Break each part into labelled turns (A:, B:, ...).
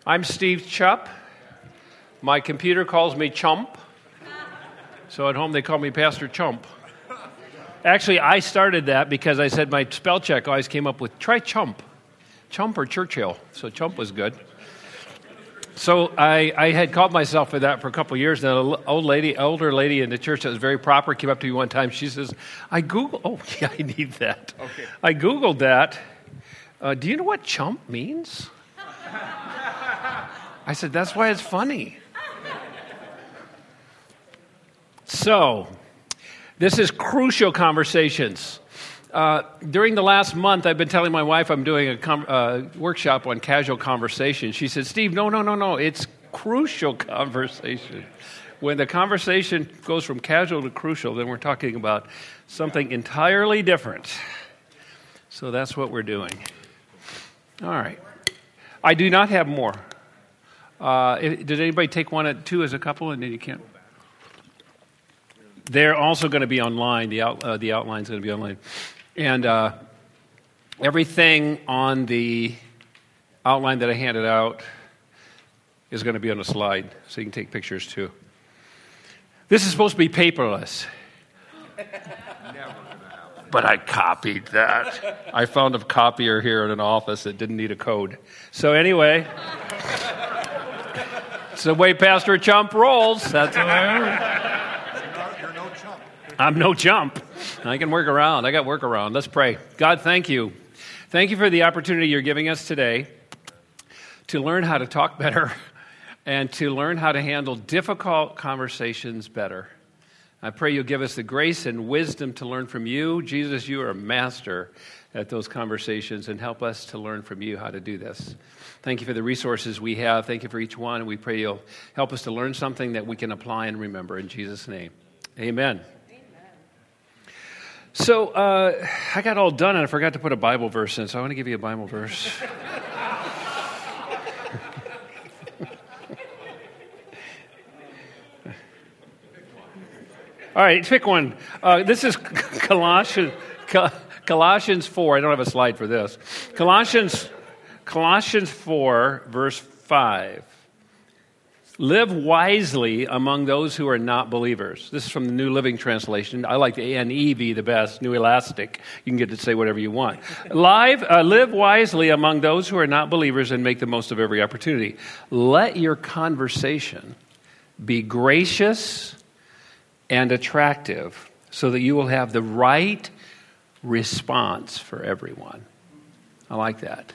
A: I'm Steve Chupp. My computer calls me Chump. So at home they call me Pastor Chump. Actually, I started that because I said my spell check always came up with, try Chump. Chump or Churchill. So Chump was good. So I had called myself for that for a couple of years. And an older lady in the church that was very proper came up to me one time. She says, I need that. Okay. I Googled that. Do you know what chump means? I said, that's why it's funny. So, this is Crucial Conversations. During the last month, I've been telling my wife I'm doing a workshop on casual conversation. She said, Steve, no, it's crucial conversation. When the conversation goes from casual to crucial, then we're talking about something entirely different. So that's what we're doing. All right. I do not have more. Did anybody take one at two as a couple, and then you can't? They're also going to be online. The outline's going to be online. And everything on the outline that I handed out is going to be on a slide, so you can take pictures too. This is supposed to be paperless. But I copied that. I found a copier here in an office that didn't need a code. So anyway, it's the way Pastor Chump rolls. That's what I heard.
B: You're no chump.
A: I'm no chump. I can work around. I got work around. Let's pray. God, thank you. Thank you for the opportunity you're giving us today to learn how to talk better and to learn how to handle difficult conversations better. I pray you'll give us the grace and wisdom to learn from you. Jesus, you are a master at those conversations, and help us to learn from you how to do this. Thank you for the resources we have. Thank you for each one, and we pray you'll help us to learn something that we can apply and remember. In Jesus' name, amen. So I got all done, and I forgot to put a Bible verse in, so I want to give you a Bible verse. All right, pick one. This is Colossians 4. I don't have a slide for this. Colossians 4, verse 5. Live wisely among those who are not believers. This is from the New Living Translation. I like the NEV the best, New Elastic. You can get to say whatever you want. Live wisely among those who are not believers and make the most of every opportunity. Let your conversation be gracious and attractive so that you will have the right response for everyone. I like that.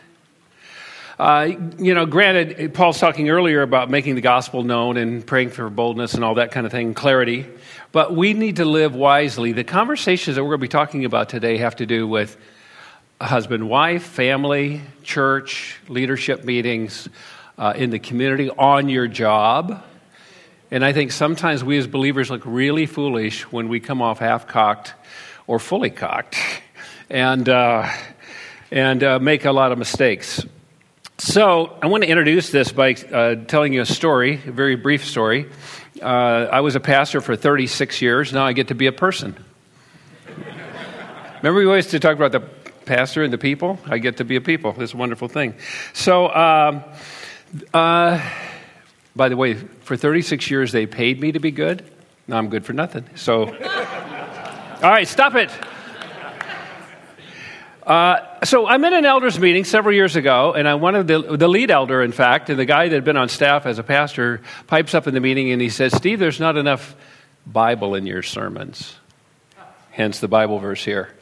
A: Granted, Paul's talking earlier about making the gospel known and praying for boldness and all that kind of thing, clarity. But we need to live wisely. The conversations that we're going to be talking about today have to do with husband, wife, family, church, leadership meetings, in the community, on your job. And I think sometimes we as believers look really foolish when we come off half-cocked or fully cocked and make a lot of mistakes. So I want to introduce this by telling you a story, a very brief story. I was a pastor for 36 years. Now I get to be a person. Remember we always used to talk about the pastor and the people? I get to be a people. This is a wonderful thing. So, by the way, for 36 years they paid me to be good. Now I'm good for nothing. So, all right, stop it. So I'm in an elders meeting several years ago, and I wanted the lead elder, in fact, and the guy that had been on staff as a pastor, pipes up in the meeting and he says, Steve, there's not enough Bible in your sermons. Hence the Bible verse here.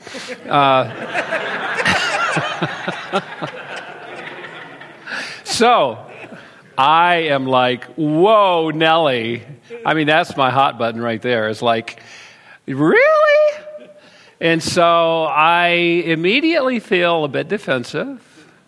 A: So I am like, whoa, Nelly. I mean, that's my hot button right there. It's like, really? And so I immediately feel a bit defensive,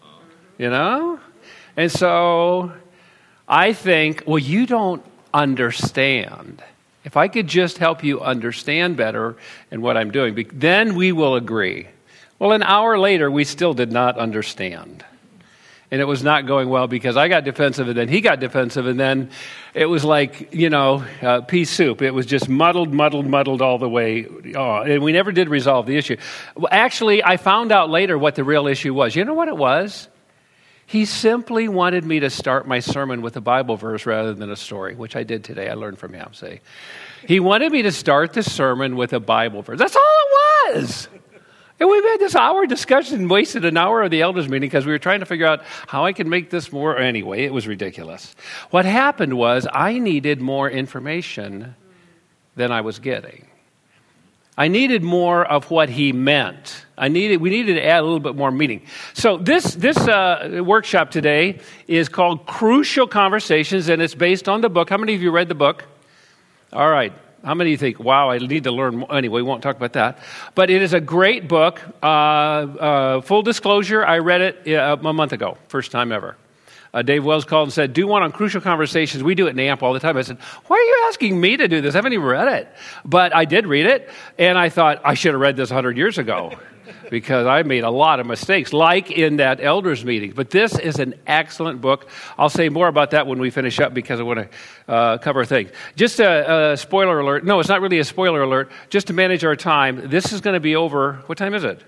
A: And so I think, well, you don't understand. If I could just help you understand better in what I'm doing, then we will agree. Well, an hour later, we still did not understand. And it was not going well because I got defensive and then he got defensive and then it was like, pea soup. It was just muddled all the way. And we never did resolve the issue. Well, actually, I found out later what the real issue was. You know what it was? He simply wanted me to start my sermon with a Bible verse rather than a story, which I did today. I learned from him. See, he wanted me to start the sermon with a Bible verse. That's all it was. And we've had this hour discussion, wasted an hour of the elders meeting because we were trying to figure out how I can make this more. Anyway, it was ridiculous. What happened was I needed more information than I was getting. I needed more of what he meant. We needed to add a little bit more meaning. So this workshop today is called Crucial Conversations, and it's based on the book. How many of you read the book? All right. How many of you think, wow, I need to learn more? Anyway, we won't talk about that. But it is a great book. Full disclosure, I read it a month ago, first time ever. Dave Wells called and said, do one on Crucial Conversations. We do it in AMP all the time. I said, why are you asking me to do this? I haven't even read it. But I did read it, and I thought I should have read this 100 years ago because I made a lot of mistakes, like in that elders meeting. But this is an excellent book. I'll say more about that when we finish up because I want to cover things. Just a spoiler alert. No, it's not really a spoiler alert. Just to manage our time, this is going to be over. What time is it?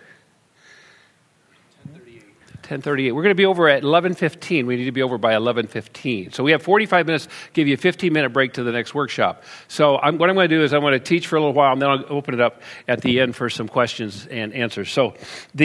A: 10:38. We're going to be over at 11:15. We need to be over by 11:15. So we have 45 minutes, give you a 15-minute break to the next workshop. So what I'm going to do is I'm going to teach for a little while, and then I'll open it up at the end for some questions and answers. So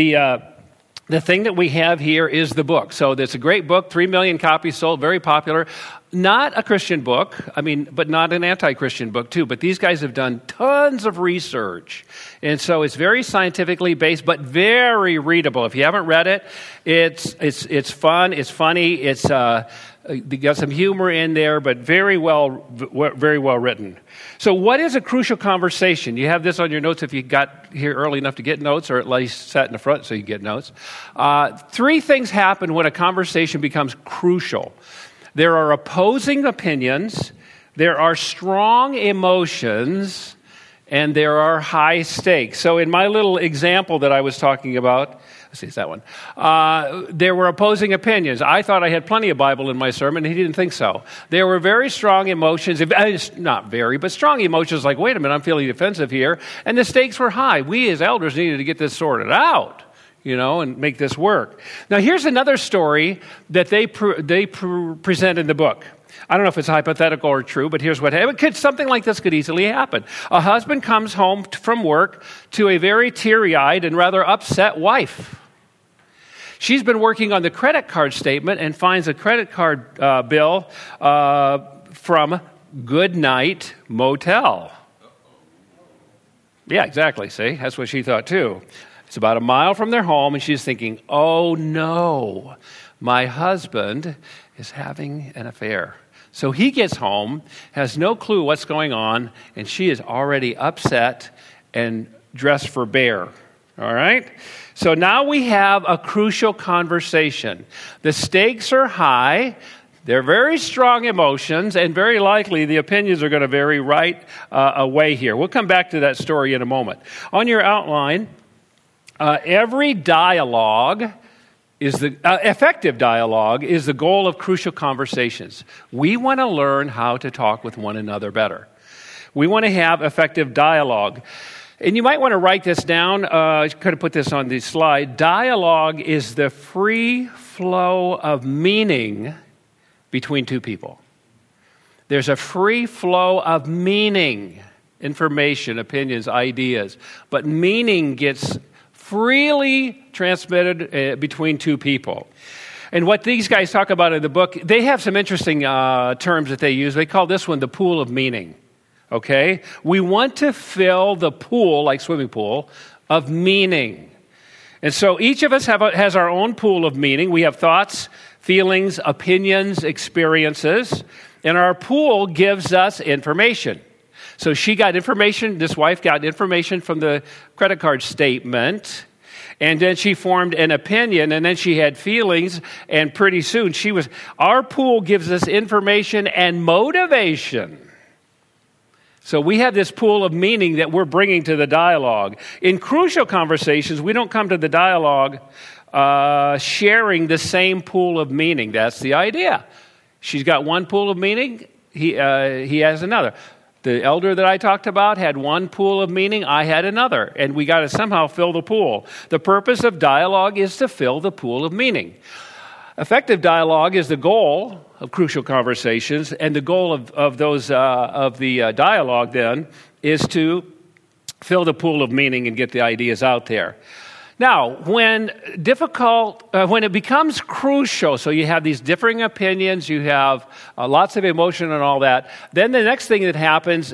A: the thing that we have here is the book. So it's a great book, 3 million copies sold, very popular. Not a Christian book, but not an anti-Christian book too. But these guys have done tons of research. And so it's very scientifically based, but very readable. If you haven't read it, it's fun, it's funny, it's they got some humor in there, but very well written. So what is a crucial conversation? You have this on your notes if you got here early enough to get notes, or at least sat in the front so you get notes. 3 things happen when a conversation becomes crucial. There are opposing opinions, there are strong emotions, and there are high stakes. So in my little example that I was talking about, let's see, it's that one. There were opposing opinions. I thought I had plenty of Bible in my sermon. He didn't think so. There were very strong emotions, not very, but strong emotions like, wait a minute, I'm feeling defensive here. And the stakes were high. We as elders needed to get this sorted out, and make this work. Now, here's another story that they present in the book. I don't know if it's hypothetical or true, but here's what happened. Something like this could easily happen. A husband comes home from work to a very teary-eyed and rather upset wife. She's been working on the credit card statement and finds a credit card bill from Goodnight Motel. Yeah, exactly. See, that's what she thought too. It's about a mile from their home, and she's thinking, oh no, my husband is having an affair. So he gets home, has no clue what's going on, and she is already upset and dressed for bear. All right? So now we have a crucial conversation. The stakes are high. They're very strong emotions, and very likely the opinions are going to vary right away here. We'll come back to that story in a moment. On your outline, every dialogue effective dialogue is the goal of crucial conversations. We want to learn how to talk with one another better. We want to have effective dialogue. And you might want to write this down. I could have put this on the slide. Dialogue is the free flow of meaning between two people. There's a free flow of meaning, information, opinions, ideas. But meaning gets freely transmitted between two people. And what these guys talk about in the book, they have some interesting terms that they use. They call this one the pool of meaning. Okay? We want to fill the pool, like swimming pool, of meaning. And so each of us has our own pool of meaning. We have thoughts, feelings, opinions, experiences, and our pool gives us information. So she got information, this wife got information from the credit card statement, and then she formed an opinion, and then she had feelings, and pretty soon our pool gives us information and motivation. So we have this pool of meaning that we're bringing to the dialogue. In crucial conversations, we don't come to the dialogue sharing the same pool of meaning. That's the idea. She's got one pool of meaning, he has another. The elder that I talked about had one pool of meaning, I had another, and we got to somehow fill the pool. The purpose of dialogue is to fill the pool of meaning. Effective dialogue is the goal of crucial conversations, and the goal of the dialogue then is to fill the pool of meaning and get the ideas out there. Now, when it becomes crucial, so you have these differing opinions, you have lots of emotion and all that, then the next thing that happens,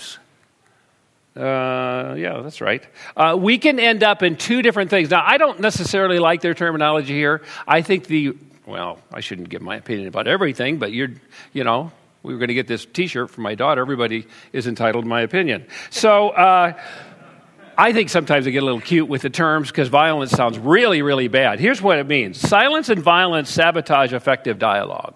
A: that's right. We can end up in two different things. Now, I don't necessarily like their terminology here. I think I shouldn't give my opinion about everything, but we were going to get this T-shirt for my daughter. Everybody is entitled to my opinion. So, I think sometimes they get a little cute with the terms because violence sounds really, really bad. Here's what it means. Silence and violence sabotage effective dialogue.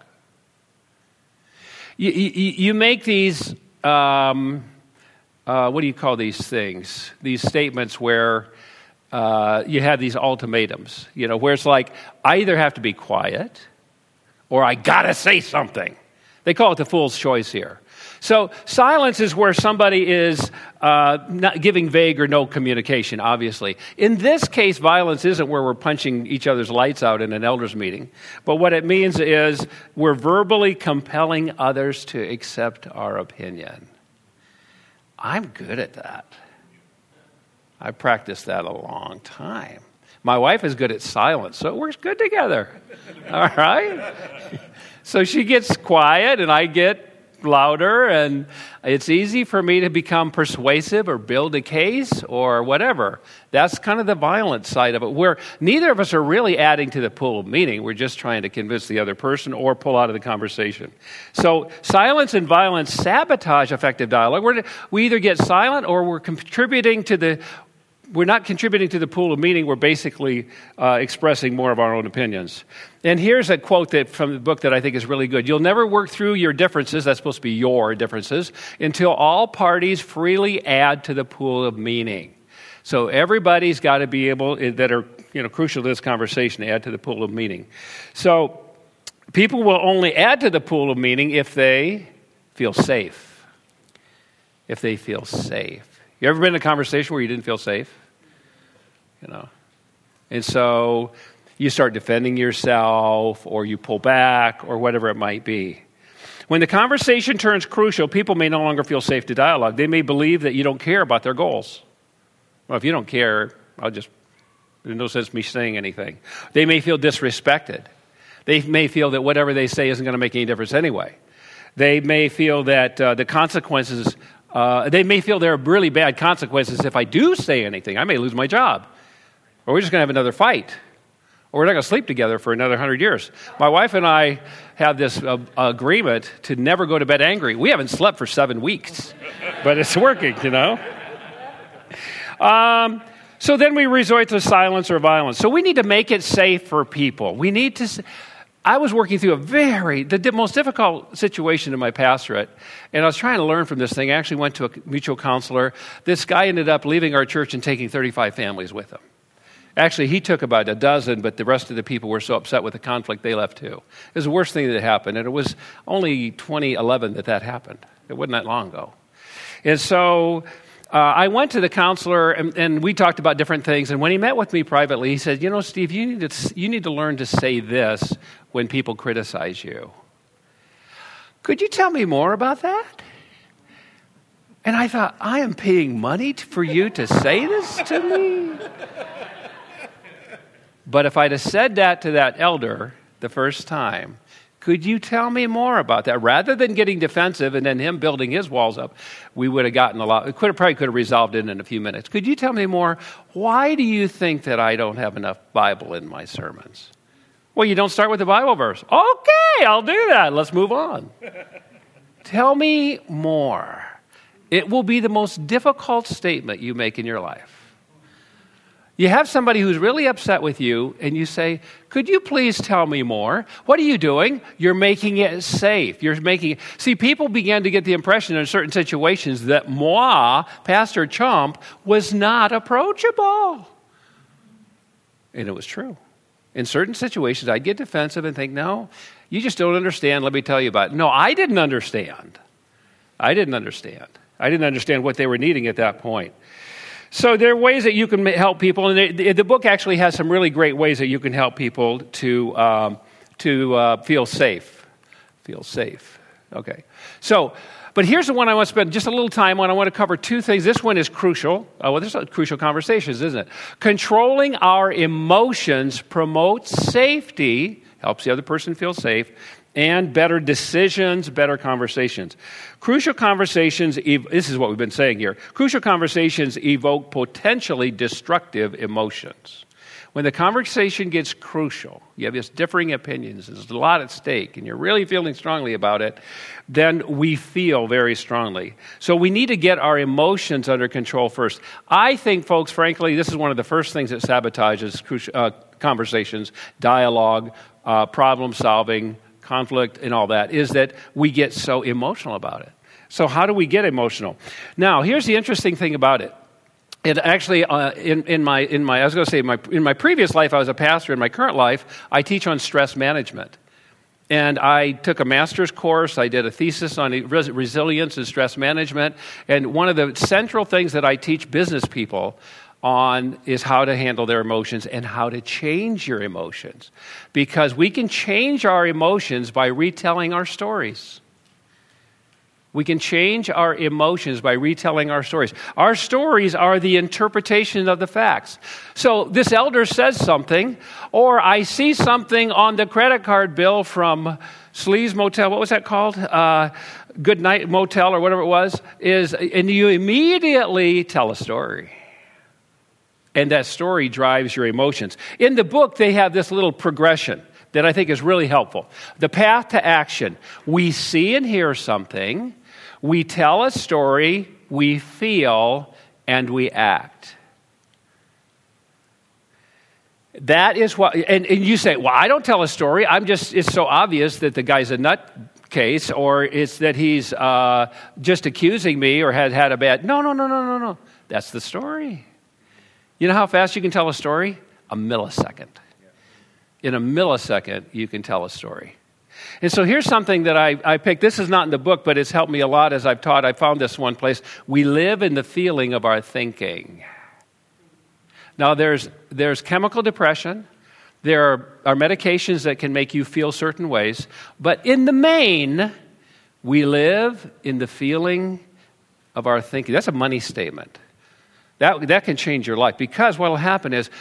A: You make these, what do you call these things? These statements where you have these ultimatums, where it's like, I either have to be quiet or I got to say something. They call it the fool's choice here. So silence is where somebody is not giving vague or no communication, obviously. In this case, violence isn't where we're punching each other's lights out in an elders meeting. But what it means is we're verbally compelling others to accept our opinion. I'm good at that. I practiced that a long time. My wife is good at silence, so it works good together. All right? So she gets quiet and I get louder, and it's easy for me to become persuasive or build a case or whatever. That's kind of the violent side of it, where neither of us are really adding to the pool of meaning. We're just trying to convince the other person or pull out of the conversation. So silence and violence sabotage effective dialogue. We either get silent or we're not contributing to the pool of meaning. We're basically expressing more of our own opinions. And here's a quote from the book that I think is really good. You'll never work through your differences, that's supposed to be your differences, until all parties freely add to the pool of meaning. So everybody's got to be able, that are crucial to this conversation, to add to the pool of meaning. So people will only add to the pool of meaning if they feel safe. If they feel safe. You ever been in a conversation where you didn't feel safe? And so you start defending yourself, or you pull back, or whatever it might be. When the conversation turns crucial, people may no longer feel safe to dialogue. They may believe that you don't care about their goals. Well, if you don't care, there's no sense me saying anything. They may feel disrespected. They may feel that whatever they say isn't going to make any difference anyway. They may feel that the consequences, they may feel there are really bad consequences if I do say anything. I may lose my job. Or we're just going to have another fight. Or we're not going to sleep together for another 100 years. My wife and I have this agreement to never go to bed angry. We haven't slept for 7 weeks. But it's working, So then we resort to silence or violence. So we need to make it safe for people. I was working through the most difficult situation in my pastorate, and I was trying to learn from this thing. I actually went to a mutual counselor. This guy ended up leaving our church and taking 35 families with him. Actually, he took about a dozen, but the rest of the people were so upset with the conflict, they left too. It was the worst thing that happened, and it was only 2011 that happened. It wasn't that long ago. And so I went to the counselor, and we talked about different things, and when he met with me privately, he said, Steve, you need to learn to say this when people criticize you. Could you tell me more about that? And I thought, I am paying money for you to say this to me? But if I'd have said that to that elder the first time, could you tell me more about that? Rather than getting defensive and then him building his walls up, we would have gotten a lot. We probably could have resolved it in a few minutes. Could you tell me more? Why do you think that I don't have enough Bible in my sermons? Well, you don't start with the Bible verse. Okay, I'll do that. Let's move on. Tell me more. It will be the most difficult statement you make in your life. You have somebody who's really upset with you, and you say, could you please tell me more? What are you doing? You're making it safe. See, people began to get the impression in certain situations that moi, Pastor Chump, was not approachable. And it was true. In certain situations, I'd get defensive and think, no, you just don't understand. Let me tell you about it. No, I didn't understand. I didn't understand what they were needing at that point. So there are ways that you can help people, and the book actually has some really great ways that you can help people to to feel safe. Feel safe. Okay. So, but here's the one I want to spend just a little time on. I want to cover two things. This one is crucial. Well, there's crucial conversations, isn't it? Controlling our emotions promotes safety, helps the other person feel safe, and better decisions, better conversations. Crucial conversations, this is what we've been saying here. Crucial conversations evoke potentially destructive emotions. When the conversation gets crucial, you have this differing opinions, there's a lot at stake, and you're really feeling strongly about it, then we feel very strongly. So we need to get our emotions under control first. I think, folks, frankly, this is one of the first things that sabotages conversations, dialogue, problem solving, conflict, and all that, is that we get so emotional about it. So how do we get emotional? Now, here's the interesting thing about it. It actually, in my previous life, I was a pastor. In my current life, I teach on stress management. And I took a master's course. I did a thesis on resilience and stress management. And one of the central things that I teach business people on is how to handle their emotions and how to change your emotions. Because we can change our emotions by retelling our stories. We can change our emotions by retelling our stories. Our stories are the interpretation of the facts. So this elder says something, or I see something on the credit card bill from Sleaze Motel. What was that called? Good Night Motel or whatever it was. And you immediately tell a story. And that story drives your emotions. In the book, they have this little progression that I think is really helpful. The path to action. We see and hear something. We tell a story, we feel, and we act. That is what, and you say, well, I don't tell a story. It's so obvious that the guy's a nutcase, or it's that he's just accusing me or has had a bad, no. That's the story. You know how fast you can tell a story? A millisecond. In a millisecond, you can tell a story. And so here's something that I picked. This is not in the book, but it's helped me a lot as I've taught. I found this one place. We live in the feeling of our thinking. Now, there's chemical depression. There are medications that can make you feel certain ways. But in the main, we live in the feeling of our thinking. That's a money statement. That can change your life. Because what will happen is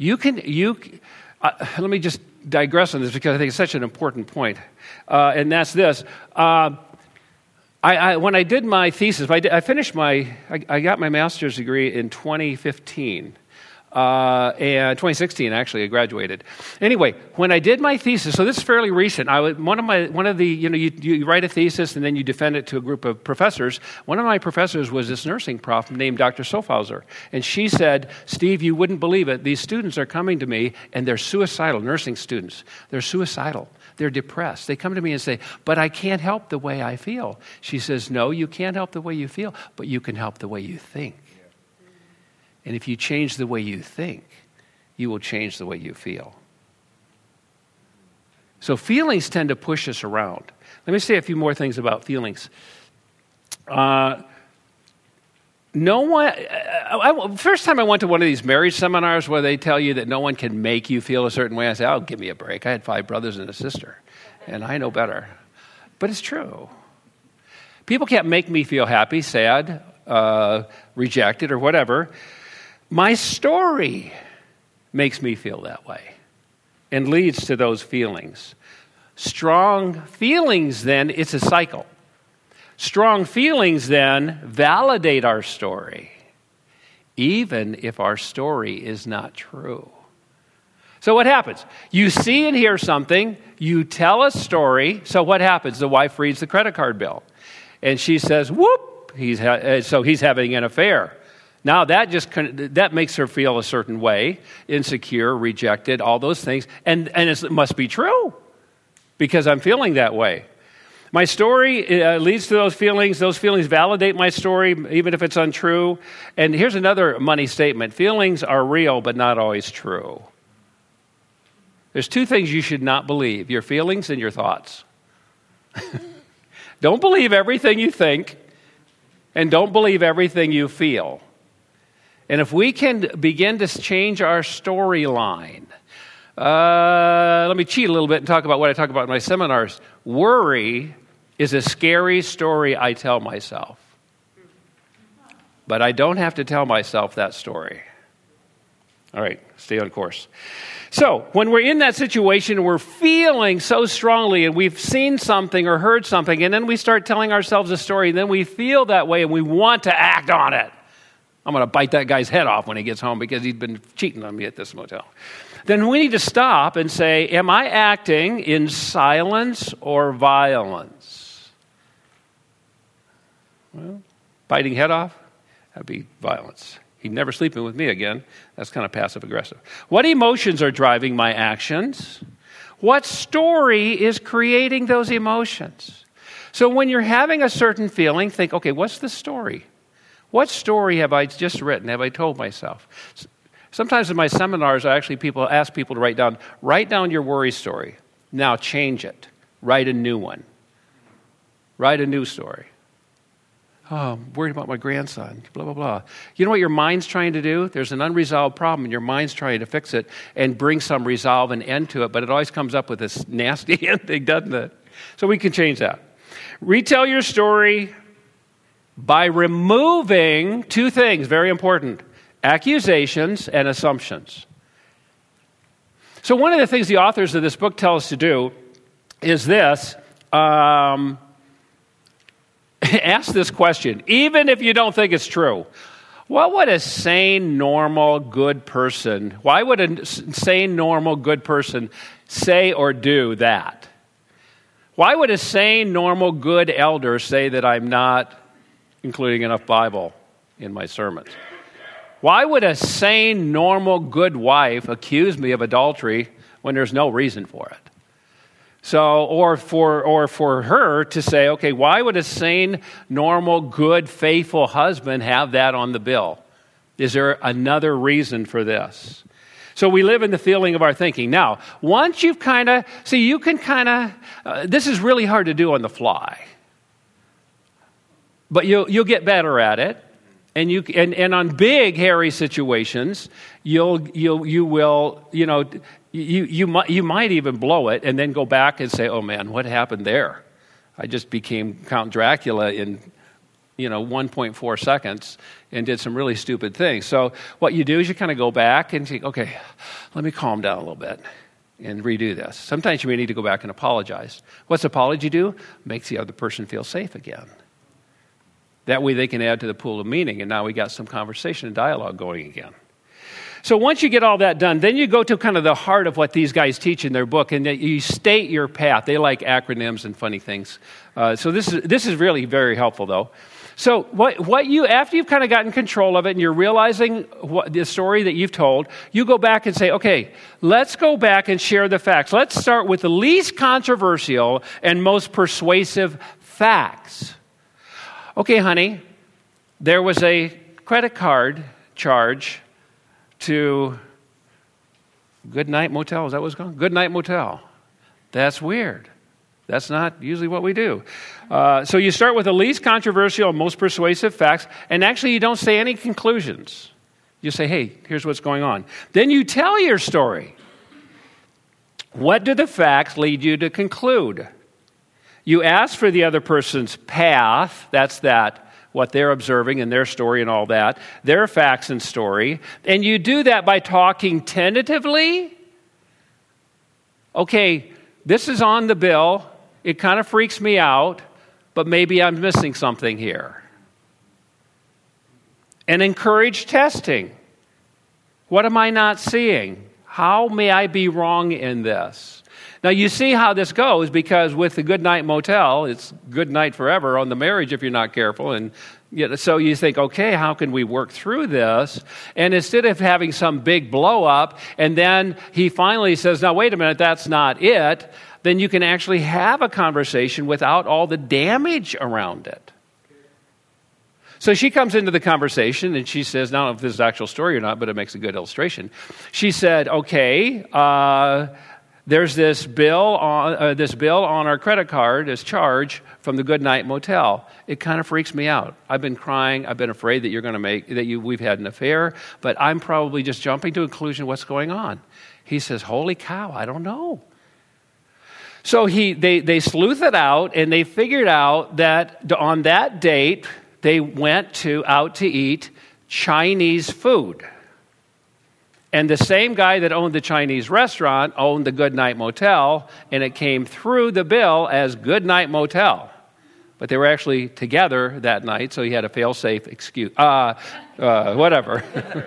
A: let me just digress on this because I think it's such an important point. And that's this. When I did my thesis, I got my master's degree in 2015. And 2016, actually, I graduated. Anyway, when I did my thesis, so this is fairly recent. You write a thesis and then you defend it to a group of professors. One of my professors was this nursing prof named Dr. Sofhauser. And she said, Steve, you wouldn't believe it. These students are coming to me and they're suicidal, nursing students. They're suicidal. They're depressed. They come to me and say, but I can't help the way I feel. She says, no, you can't help the way you feel, but you can help the way you think. And if you change the way you think, you will change the way you feel. So feelings tend to push us around. Let me say a few more things about feelings. First time I went to one of these marriage seminars where they tell you that no one can make you feel a certain way, I say, oh, give me a break. I had 5 brothers and a sister, and I know better. But it's true. People can't make me feel happy, sad, rejected, or whatever. My story makes me feel that way and leads to those feelings. Strong feelings, then, it's a cycle. Strong feelings, then, validate our story, even if our story is not true. So what happens? You see and hear something, you tell a story, so what happens? The wife reads the credit card bill, and she says, whoop, so he's having an affair. Now, that makes her feel a certain way, insecure, rejected, all those things. And it must be true because I'm feeling that way. My story leads to those feelings. Those feelings validate my story, even if it's untrue. And here's another money statement. Feelings are real, but not always true. There's 2 things you should not believe, your feelings and your thoughts. Don't believe everything you think, and don't believe everything you feel. And if we can begin to change our storyline, Let me cheat a little bit and talk about what I talk about in my seminars. Worry is a scary story I tell myself. But I don't have to tell myself that story. All right, stay on course. So, when we're in that situation, we're feeling so strongly, and we've seen something or heard something, and then we start telling ourselves a story, and then we feel that way, and we want to act on it. I'm going to bite that guy's head off when he gets home because he's been cheating on me at this motel. Then we need to stop and say, am I acting in silence or violence? Well, biting head off, that'd be violence. He'd never sleeping with me again. That's kind of passive-aggressive. What emotions are driving my actions? What story is creating those emotions? So when you're having a certain feeling, think, okay, what's the story? What story have I just written? Have I told myself? Sometimes in my seminars, I actually ask people to write down your worry story. Now change it. Write a new one. Write a new story. Oh, I'm worried about my grandson, blah, blah, blah. You know what your mind's trying to do? There's an unresolved problem, and your mind's trying to fix it and bring some resolve and end to it, but it always comes up with this nasty ending, doesn't it? So we can change that. Retell your story by removing two things, very important, accusations and assumptions. So one of the things the authors of this book tell us to do is this. Ask this question, even if you don't think it's true. What would a sane, normal, good person, why would a sane, normal, good person say or do that? Why would a sane, normal, good elder say that I'm not including enough Bible in my sermons? Why would a sane, normal, good wife accuse me of adultery when there's no reason for it? So, or for her to say, okay, why would a sane, normal, good, faithful husband have that on the bill? Is there another reason for this? So we live in the feeling of our thinking. Now, once you've this is really hard to do on the fly. But you'll get better at it. And on big, hairy situations, you might even blow it and then go back and say, oh man, what happened there? I just became Count Dracula in 1.4 seconds and did some really stupid things. So what you do is you kind of go back and think, okay, let me calm down a little bit and redo this. Sometimes you may need to go back and apologize. What's apology do? Makes the other person feel safe again. That way they can add to the pool of meaning, and now we got some conversation and dialogue going again. So once you get all that done, then you go to kind of the heart of what these guys teach in their book, and you state your path. They like acronyms and funny things. So this is really very helpful, though. So after you've kind of gotten control of it and you're realizing the story that you've told, you go back and say, okay, let's go back and share the facts. Let's start with the least controversial and most persuasive facts. Okay, honey, there was a credit card charge to Goodnight Motel. Is that what it's called? Goodnight Motel. That's weird. That's not usually what we do. So you start with the least controversial and most persuasive facts, and actually you don't say any conclusions. You say, hey, here's what's going on. Then you tell your story. What do the facts lead you to conclude? You ask for the other person's path, what they're observing and their story and all that, their facts and story, and you do that by talking tentatively. Okay, this is on the bill, it kind of freaks me out, but maybe I'm missing something here. And encourage testing. What am I not seeing? How may I be wrong in this? Now, you see how this goes, because with the Goodnight Motel, it's good night forever on the marriage if you're not careful. And so you think, okay, how can we work through this? And instead of having some big blow up, and then he finally says, now, wait a minute, that's not it, then you can actually have a conversation without all the damage around it. So she comes into the conversation, and she says, now, I don't know if this is an actual story or not, but it makes a good illustration. She said, okay, there's this bill on our credit card, this charge from the Goodnight Motel. It kind of freaks me out. I've been crying. I've been afraid that we've had an affair, but I'm probably just jumping to a conclusion what's going on. He says, holy cow, I don't know. So they sleuth it out, and they figured out that on that date, they went out to eat Chinese food. And the same guy that owned the Chinese restaurant owned the Goodnight Motel, and it came through the bill as Goodnight Motel. But they were actually together that night, so he had a fail-safe excuse. Whatever.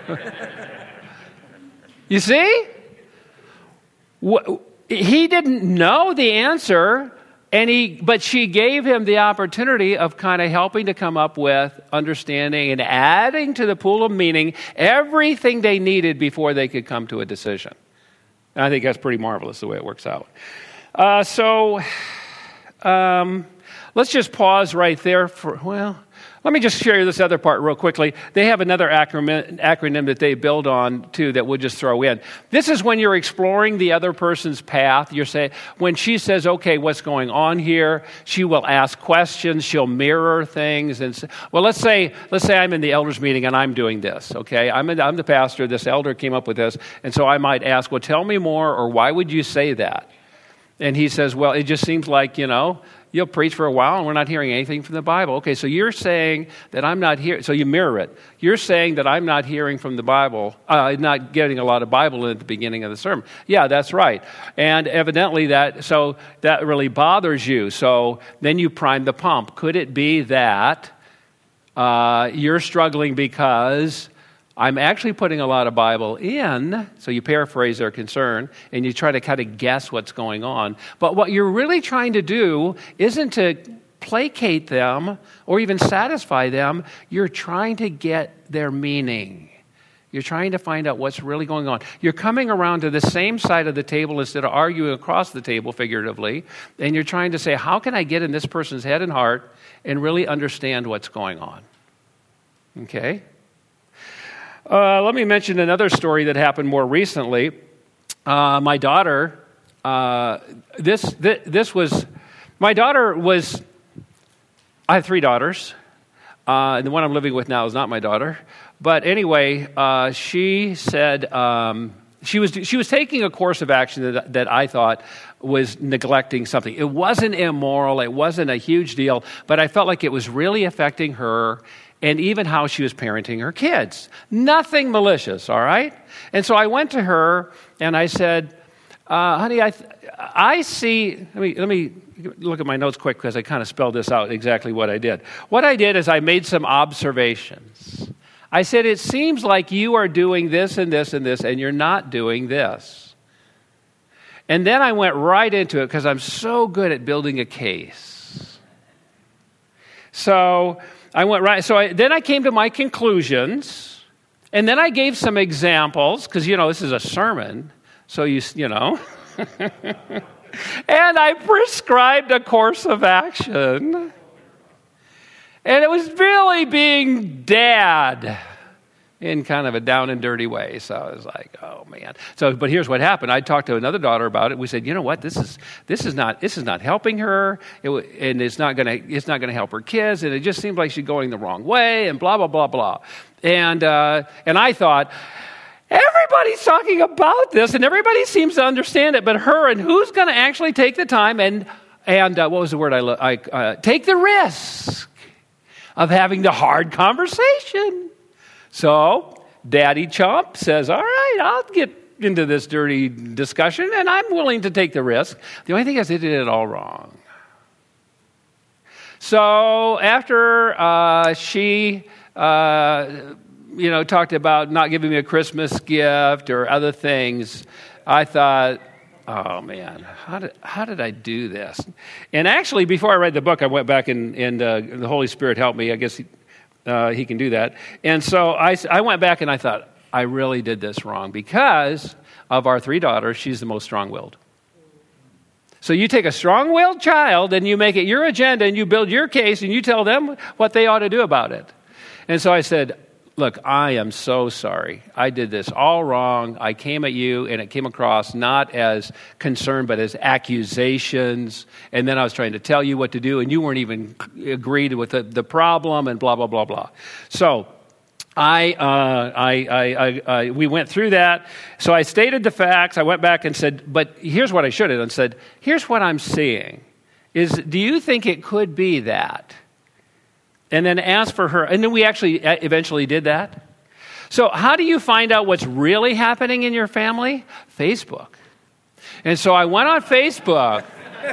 A: You see? He didn't know the answer, but she gave him the opportunity of kind of helping to come up with understanding and adding to the pool of meaning everything they needed before they could come to a decision. And I think that's pretty marvelous the way it works out. Let's just pause right there let me just share this other part real quickly. They have another acronym that they build on, too, that we'll just throw in. This is when you're exploring the other person's path. When she says, okay, what's going on here? She will ask questions. She'll mirror things. Let's say I'm in the elders meeting and I'm doing this, okay? I'm the pastor. This elder came up with this. And so I might ask, well, tell me more, or why would you say that? And he says, well, it just seems like, you'll preach for a while and we're not hearing anything from the Bible. Okay, so you're saying that I'm not hearing, so you mirror it. You're saying that I'm not hearing from the Bible, not getting a lot of Bible in at the beginning of the sermon. Yeah, that's right. And evidently that really bothers you. So then you prime the pump. Could it be that you're struggling because I'm actually putting a lot of Bible in, so you paraphrase their concern, and you try to kind of guess what's going on. But what you're really trying to do isn't to placate them or even satisfy them. You're trying to get their meaning. You're trying to find out what's really going on. You're coming around to the same side of the table instead of arguing across the table, figuratively, and you're trying to say, how can I get in this person's head and heart and really understand what's going on? Okay? Let me mention another story that happened more recently. My daughter, I have 3 daughters. And the one I'm living with now is not my daughter. But anyway, she said she was taking a course of action that I thought was neglecting something. It wasn't immoral. It wasn't a huge deal. But I felt like it was really affecting her and even how she was parenting her kids. Nothing malicious, all right? And so I went to her and I said, honey, I see, let me look at my notes quick because I kind of spelled this out exactly what I did. What I did is I made some observations. I said, it seems like you are doing this and this and this, and you're not doing this. And then I went right into it because I'm so good at building a case. So I went right. Then I came to my conclusions, and then I gave some examples because this is a sermon, so you know. And I prescribed a course of action, and it was really being dad in kind of a down and dirty way. So I was like, oh man. But here's what happened. I talked to another daughter about it. We said, you know what? This is not helping her, and it's not gonna help her kids, and it just seems like she's going the wrong way, and blah blah blah blah. And I thought, everybody's talking about this, and everybody seems to understand it, but her, and who's going to actually take the time and what was the word I take the risk of having the hard conversation? So, Daddy Chump says, all right, I'll get into this dirty discussion, and I'm willing to take the risk. The only thing is they did it all wrong. So, after she talked about not giving me a Christmas gift or other things, I thought, oh man, how did I do this? And actually, before I read the book, I went back and the Holy Spirit helped me. I guess he can do that. And so I went back and I thought, I really did this wrong. Because of our 3 daughters, she's the most strong-willed. So you take a strong-willed child and you make it your agenda and you build your case and you tell them what they ought to do about it. And so I said, look, I am so sorry. I did this all wrong. I came at you, and it came across not as concern, but as accusations. And then I was trying to tell you what to do, and you weren't even agreed with the problem, and blah, blah, blah, blah. So we went through that. So I stated the facts. I went back and said, but here's what I should have done. Said, here's what I'm seeing. Do you think it could be that? And then ask for her. And then we actually eventually did that. So how do you find out what's really happening in your family? Facebook. And so I went on Facebook.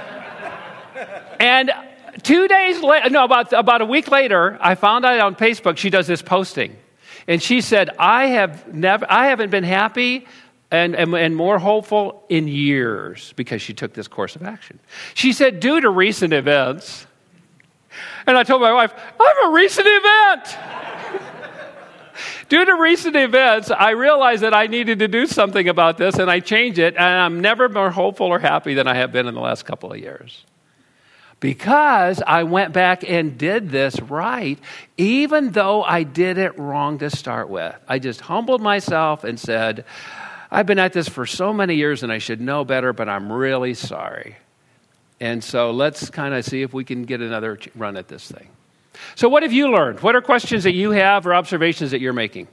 A: And 2 days later, no, about a week later, I found out on Facebook she does this posting. And she said, I haven't been happy and more hopeful in years because she took this course of action. She said, due to recent events. And I told my wife, I'm a recent event. Due to recent events, I realized that I needed to do something about this, and I changed it, and I'm never more hopeful or happy than I have been in the last couple of years. Because I went back and did this right, even though I did it wrong to start with. I just humbled myself and said, I've been at this for so many years, and I should know better, but I'm really sorry. And so let's kind of see if we can get another run at this thing. So what have you learned? What are questions that you have or observations that you're making?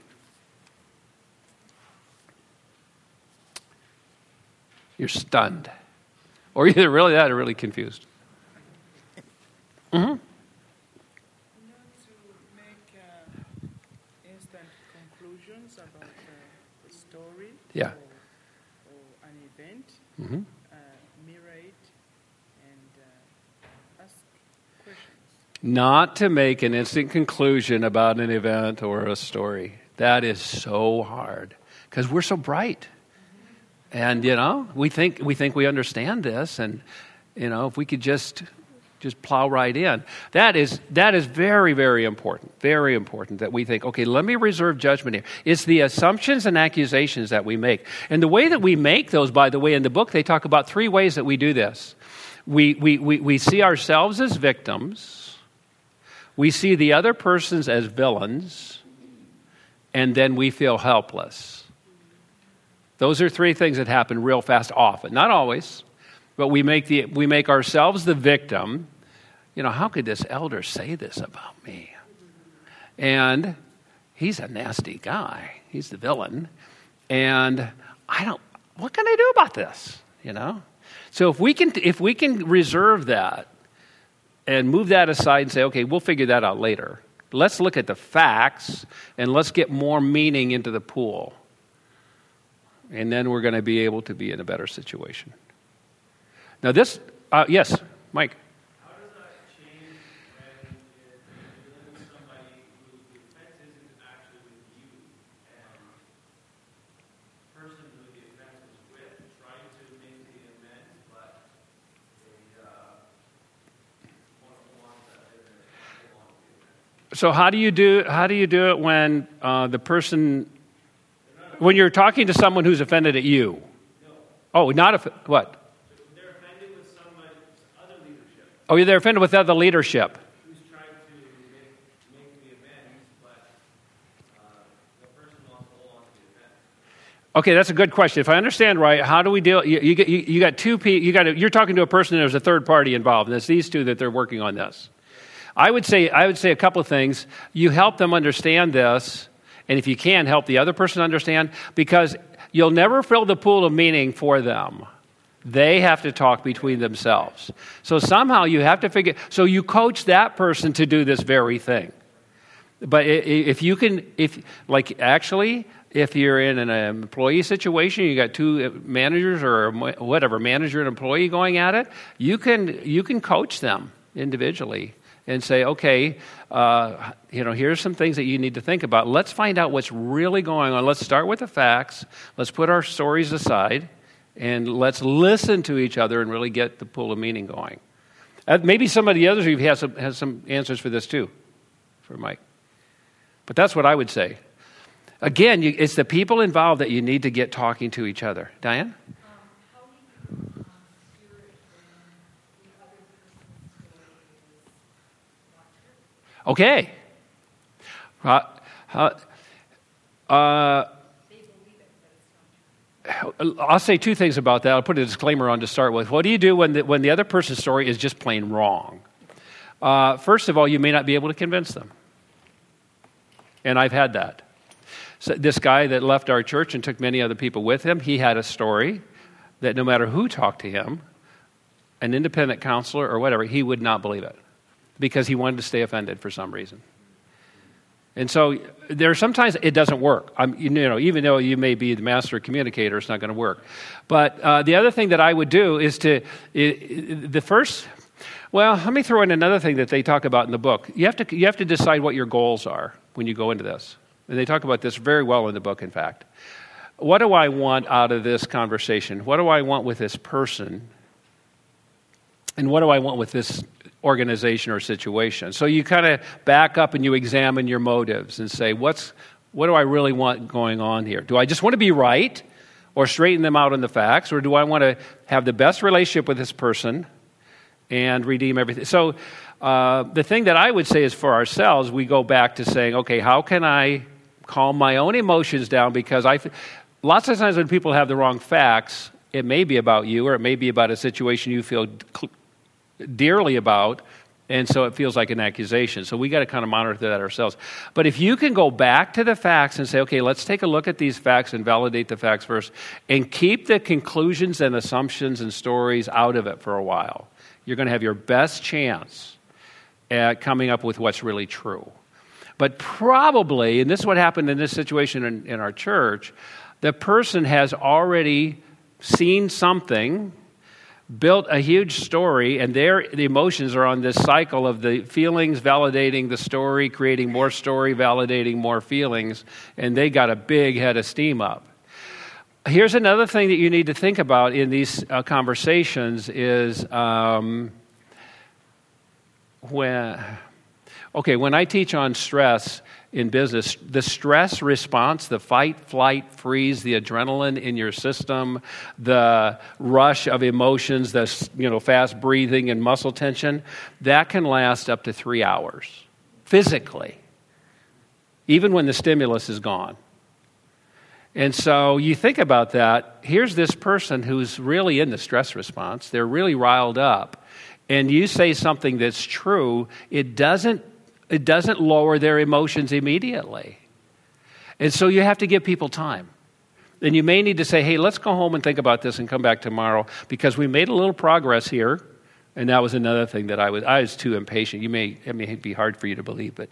A: You're stunned. Or either really that or really confused. Mm-hmm.
B: Not to make instant conclusions about a story
A: Yeah.
B: or an event.
A: Mm-hmm.
B: Mirror it and ask questions.
A: Not to make an instant conclusion about an event or a story. That is so hard because we're so bright. And, we think we understand this. And, if we could just plow right in. That is very, very important. Very important that we think, okay, let me reserve judgment here. It's the assumptions and accusations that we make. And the way that we make those, by the way, in the book, they talk about 3 ways that we do this. We see ourselves as victims. We see the other persons as villains. And then we feel helpless. Those are 3 things that happen real fast often. Not always. But we make ourselves the victim. How could this elder say this about me? And he's a nasty guy. He's the villain. And what can I do about this? So if we can reserve that and move that aside and say, okay, we'll figure that out later. Let's look at the facts and let's get more meaning into the pool. And then we're going to be able to be in a better situation. Now this, yes, Mike.
C: How does that change when you're dealing with somebody who the offense isn't actually with you, and the person who the offense was with trying to make the amends, but they want to hold on to that bitterness, hold on to the offense?
A: So how do you do it when the person, when you're talking to someone who's offended at you?
C: No.
A: Oh, not what? Oh, they're offended with other leadership.
C: Who's trying to make the amends, but the person wants to hold on to the offense.
A: Okay, that's a good question. If I understand right, how do we deal? You got 2 people. You're talking to a person, and there's a third party involved, and it's these 2 that they're working on this. I would say a couple of things. You help them understand this, and if you can, help the other person understand, because you'll never fill the pool of meaning for them. They have to talk between themselves. So somehow you have to figure, so you coach that person to do this very thing. But if you're in an employee situation, you got 2 managers or whatever, manager and employee going at it, you can coach them individually and say, okay, here's some things that you need to think about. Let's find out what's really going on. Let's start with the facts. Let's put our stories aside. And let's listen to each other and really get the pool of meaning going. Maybe some of the others of you has some answers for this too, for Mike. But that's what I would say. Again, it's the people involved that you need to get talking to each other. Diane?
D: How do you steer it when the other person's story is not true?
A: Okay.
D: They believe it, but it's not true.
A: I'll say two things about that. I'll put a disclaimer on to start with. What do you do when the other person's story is just plain wrong? First of all, you may not be able to convince them. And I've had that. So this guy that left our church and took many other people with him, he had a story that no matter who talked to him, an independent counselor or whatever, he would not believe it because he wanted to stay offended for some reason. And so there are sometimes it doesn't work. Even though you may be the master communicator, it's not going to work. But the other thing that I would do is let me throw in another thing that they talk about in the book. You have to decide what your goals are when you go into this. And they talk about this very well in the book, in fact. What do I want out of this conversation? What do I want with this person? And what do I want with this organization or situation? So you kind of back up and you examine your motives and say, what do I really want going on here? Do I just want to be right or straighten them out on the facts? Or do I want to have the best relationship with this person and redeem everything? So the thing that I would say is for ourselves, we go back to saying, okay, how can I calm my own emotions down? Because lots of times when people have the wrong facts, it may be about you or it may be about a situation you feel dearly about, and so it feels like an accusation. So we got to kind of monitor that ourselves. But if you can go back to the facts and say, okay, let's take a look at these facts and validate the facts first, and keep the conclusions and assumptions and stories out of it for a while, you're going to have your best chance at coming up with what's really true. But probably, and this is what happened in this situation in our church, the person has already seen something, built a huge story, and the emotions are on this cycle of the feelings validating the story, creating more story, validating more feelings, and they got a big head of steam up. Here's another thing that you need to think about in these conversations is when I teach on stress in business, the stress response, the fight, flight, freeze, the adrenaline in your system, the rush of emotions, the fast breathing and muscle tension, that can last up to 3 hours physically, even when the stimulus is gone. And so you think about that. Here's this person who's really in the stress response. They're really riled up. And you say something that's true, it doesn't lower their emotions immediately. And so you have to give people time. And you may need to say, hey, let's go home and think about this and come back tomorrow because we made a little progress here. And that was another thing that I was too impatient. It may be hard for you to believe, but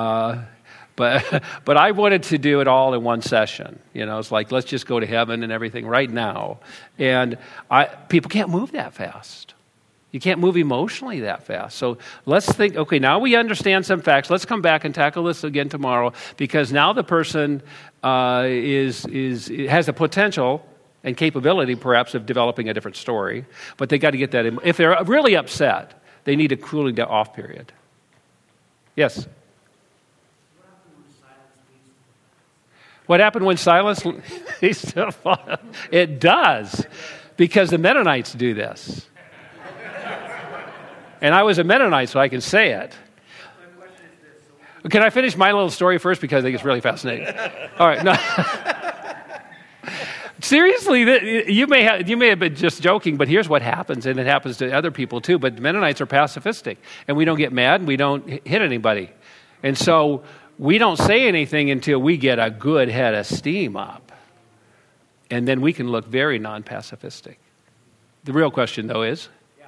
A: I wanted to do it all in one session. It's like, let's just go to heaven and everything right now. And people can't move that fast. You can't move emotionally that fast. So let's think, okay, now we understand some facts. Let's come back and tackle this again tomorrow because now the person has the potential and capability perhaps of developing a different story, but they got to get that in. If they're really upset, they need a cooling down off period. Yes? What happened when silence leads to a fire? It does, because the Mennonites do this. And I was a Mennonite, so I can say it. Can I finish my little story first? Because I think it's really fascinating. All right. No. Seriously, you may have been just joking, but here's what happens, and it happens to other people too. But Mennonites are pacifistic, and we don't get mad, and we don't hit anybody. And so we don't say anything until we get a good head of steam up. And then we can look very non-pacifistic. The real question, though, is...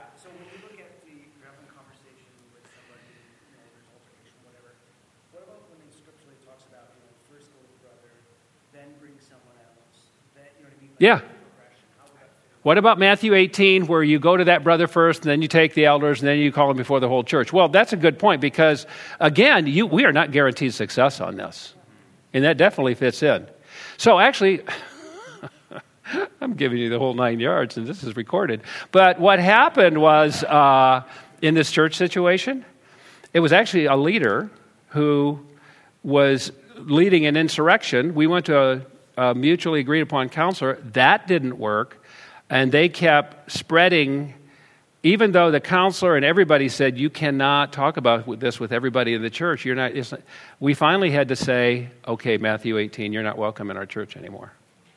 A: Yeah. What about Matthew 18, where you go to that brother first, and then you take the elders, and then you call them before the whole church? Well, that's a good point, because, again, we are not guaranteed success on this. And that definitely fits in. So, actually, I'm giving you the whole 9 yards, and this is recorded. But what happened was, in this church situation, it was actually a leader who was leading an insurrection. We went to a mutually agreed upon counselor. That didn't work. And they kept spreading even though the counselor and everybody said you cannot talk about this with everybody in the church, we finally had to say, okay, Matthew 18, you're not welcome in our church anymore.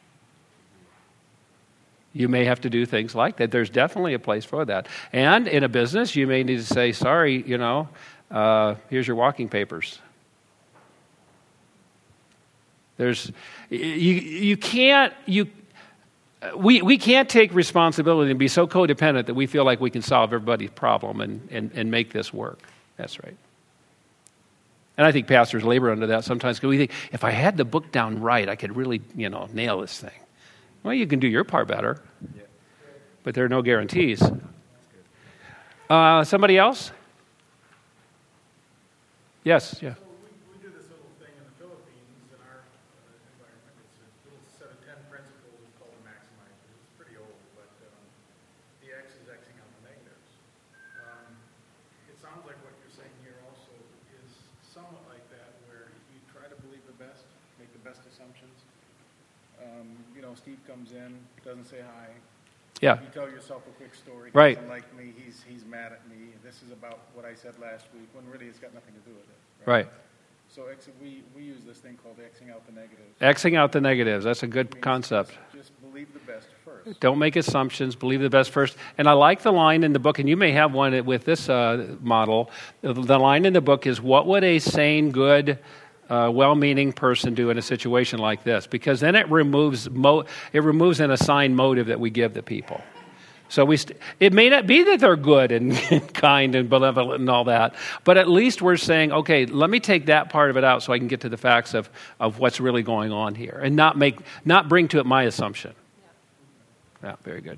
A: You may have to do things like that. There's definitely a place for that. And in a business, you may need to say, sorry, here's your walking papers. We can't take responsibility and be so codependent that we feel like we can solve everybody's problem and make this work. That's right. And I think pastors labor under that sometimes because we think, if I had the book down right, I could really, nail this thing. Well, you can do your part better, but there are no guarantees. Somebody else? Yes, yeah.
E: So we do this little thing in the Philippines in our environment. It's a little set of 10 principles. It's called the Maximizer. It's pretty old, but the X is Xing out the negatives. It sounds like what you're saying here also is somewhat like that, where you try to believe the best, make the best assumptions. Steve comes in, doesn't say hi.
A: Yeah.
E: You tell yourself a quick story. He
A: Right.
E: doesn't like me. He's mad at me. This is about what I said last week, when really it's got nothing to do with it.
A: Right.
E: So we use this thing called Xing out the negatives.
A: Xing out the negatives. That's a good
E: Means
A: concept.
E: Just believe the best first.
A: Don't make assumptions. Believe the best first. And I like the line in the book, and you may have one with this model. The line in the book is, what would a sane, good, well-meaning person do in a situation like this? Because then it removes an assigned motive that we give the people. So it may not be that they're good and kind and benevolent and all that, but at least we're saying, okay, let me take that part of it out so I can get to the facts of what's really going on here, and not bring to it my assumption. Yeah, very good.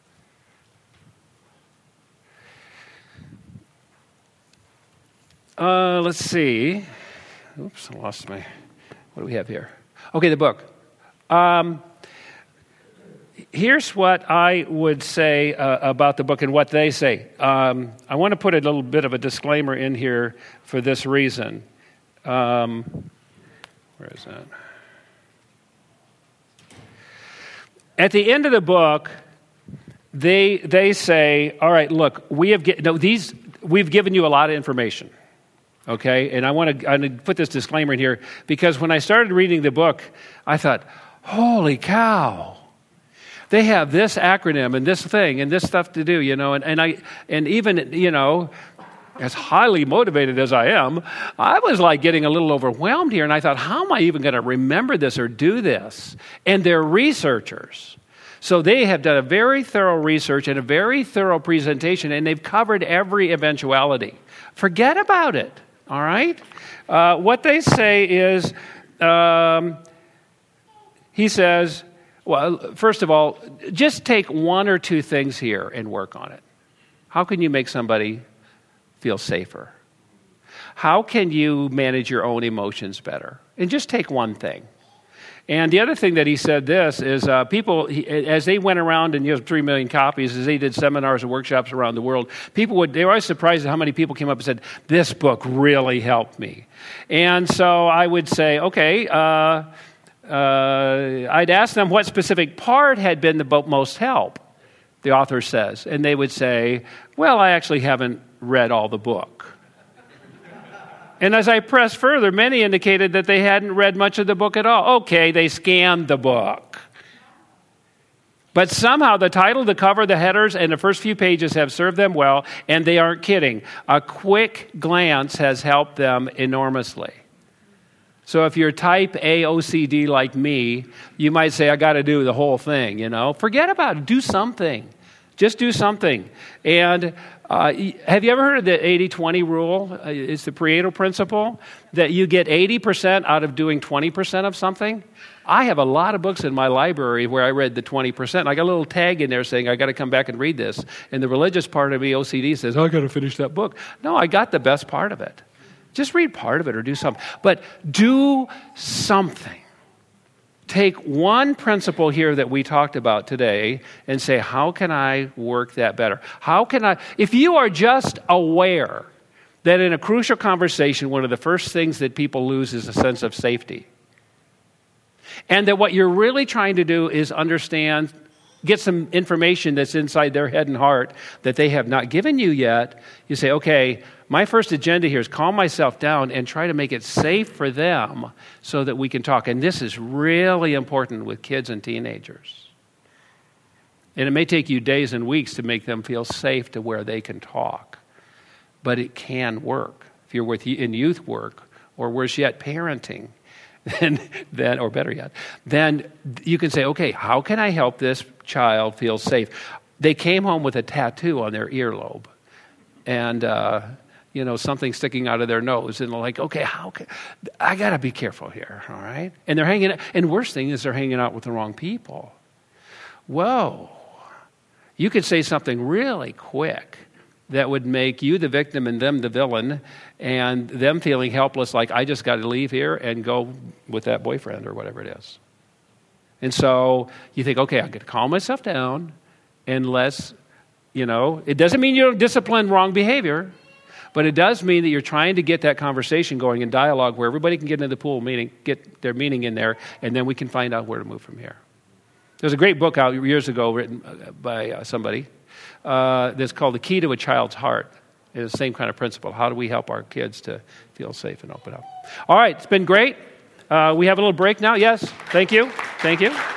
A: Let's see. Oops, I lost my... What do we have here? Okay, the book. Here's what I would say about the book and what they say. I want to put a little bit of a disclaimer in here for this reason. Where is that? At the end of the book, they say, all right, look, we've given you a lot of information. Okay, and I want to put this disclaimer in here because when I started reading the book, I thought, holy cow, they have this acronym and this thing and this stuff to do, and even, as highly motivated as I am, I was like getting a little overwhelmed here, and I thought, how am I even going to remember this or do this? And they're researchers. So they have done a very thorough research and a very thorough presentation, and they've covered every eventuality. Forget about it. All right? What they say is, he says, well, first of all, just take one or two things here and work on it. How can you make somebody feel safer? How can you manage your own emotions better? And just take one thing. And the other thing that he said this is people, as they went around and 3 million copies, as they did seminars and workshops around the world, they were always surprised at how many people came up and said, this book really helped me. And so I would say, okay, I'd ask them what specific part had been the most help, the author says. And they would say, well, I actually haven't read all the book. And as I pressed further, many indicated that they hadn't read much of the book at all. Okay, they scanned the book. But somehow the title, the cover, the headers, and the first few pages have served them well, and they aren't kidding. A quick glance has helped them enormously. So if you're type A OCD like me, you might say, I got to do the whole thing, Forget about it. Do something. Just do something. And have you ever heard of the 80-20 rule? It's the Pareto principle, that you get 80% out of doing 20% of something. I have a lot of books in my library where I read the 20%. I got a little tag in there saying, I got to come back and read this. And the religious part of me, OCD, says, I got to finish that book. No, I got the best part of it. Just read part of it or do something. But do something. Take one principle here that we talked about today and say, how can I work that better? If you are just aware that in a crucial conversation, one of the first things that people lose is a sense of safety, and that what you're really trying to do is understand get some information that's inside their head and heart that they have not given you yet, you say, okay, my first agenda here is calm myself down and try to make it safe for them so that we can talk. And this is really important with kids and teenagers. And it may take you days and weeks to make them feel safe to where they can talk. But it can work. If you're in youth work, or worse yet, parenting, then, or better yet, then you can say, okay, how can I help this child feel safe? They came home with a tattoo on their earlobe and, something sticking out of their nose. And they're like, okay, I got to be careful here, all right? And they're hanging out, and worst thing is they're hanging out with the wrong people. Whoa. You could say something really quick that would make you the victim and them the villain, and them feeling helpless, like I just got to leave here and go with that boyfriend or whatever it is. And so you think, okay, I've got to calm myself down, and it doesn't mean you don't discipline wrong behavior, but it does mean that you're trying to get that conversation going in dialogue where everybody can get into the pool meeting, get their meaning in there, and then we can find out where to move from here. There's a great book out years ago written by somebody that's called The Key to a Child's Heart. It's the same kind of principle. How do we help our kids to feel safe and open up? All right, it's been great. We have a little break now. Yes, thank you. Thank you.